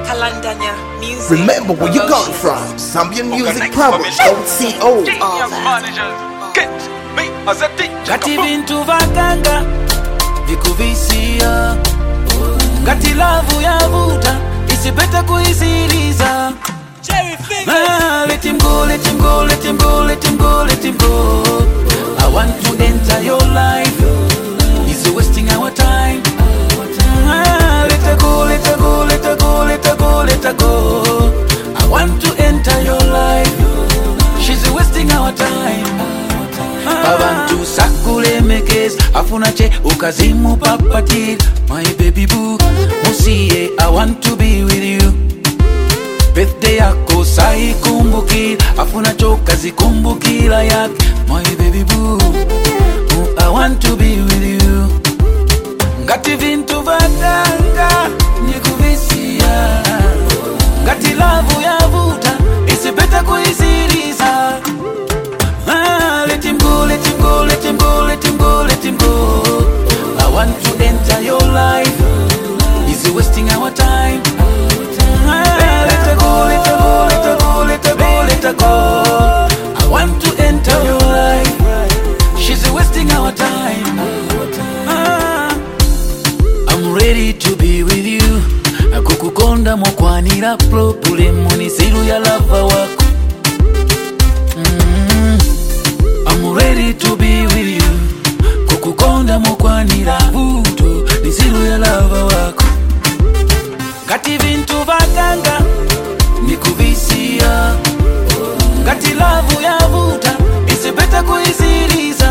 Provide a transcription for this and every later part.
Kalandanya Music. Remember where you got it from. Zambian Music Powers, OCO. Ngati vintu vakanga vikuvisia, ngati lavu yavuta isipeta kuisiriza. Let him go, let him go, let him go, let him go, let him go. I want to enter your life. He's wasting our time. Let her go, let her go, let her go, let her go, let her go. I want to enter your life. She's wasting our time. Abantu sakule mekes afuna che ukazimu papatir. My baby boo, musie, I want to be with you. Birthday yako sai kumbukir, afuna choka zikumbukira yak. My baby boo, I want to be with you. Ngati vintu vakanga nikuvisia, ngati lavu yavuta isipeta kuisiriza. Let him go, let him go, let him go, let him go, let him go. I want to enter your life. He's wasting our time. Let her go, let her go, let her go, let her go, let her go. I want to enter your life. She's wasting our time. I'm ready to be with you. Akukukonda mokwanira pro pule munisiru ya lava wako. I'm ready to be with you. Kukukonda mokwanira vuto nisiru ya lava wako. Ngati vintu vakanga nikuvisia, ngati lavu yavuta isipeta kuisiriza.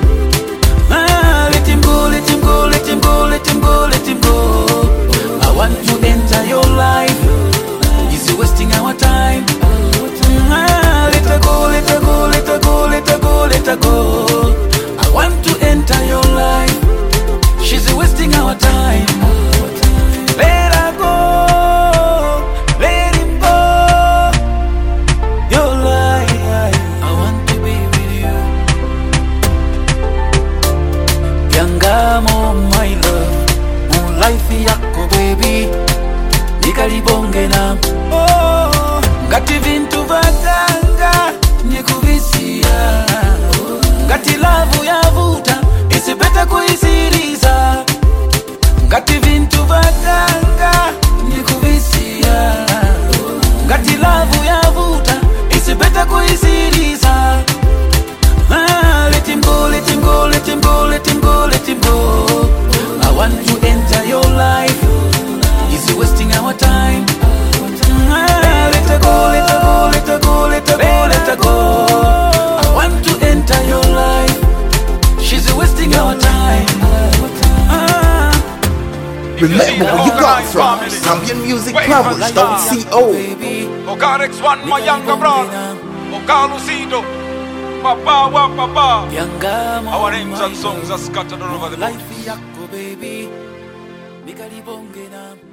Let him go, let him go, let him go, let him go, let him go. I want to enter your life. He's wasting our time. Let her go, let her go, let her go, let her go, let her go. I want to enter your life. She's wasting our time. Let her go, let him go. Your life, I want to be with you. Yangamo, my love, my life yako baby. Nikalibonge na ngati vintu vakanga nikuvisia, ngati lavu yavuta isipeta kuisiriza. Ngati vintu vakanga nikuvisia, ngati lavu yavuta isipeta kuisiriza. Let him go, let him go, let him go, let him go, let him go. I want to enter your life. He's wasting our time. Let her go, let her go, let her go, let her go, let her go. I want to enter your life. She's wasting our time. Remember where you got it from. Zambian Music Powers, OCO. Ogar X1, my younger brother. Ogar Lucido. Papa, wa papa. Our names and songs are scattered all over the world. Life yako baby. Nikalibonge na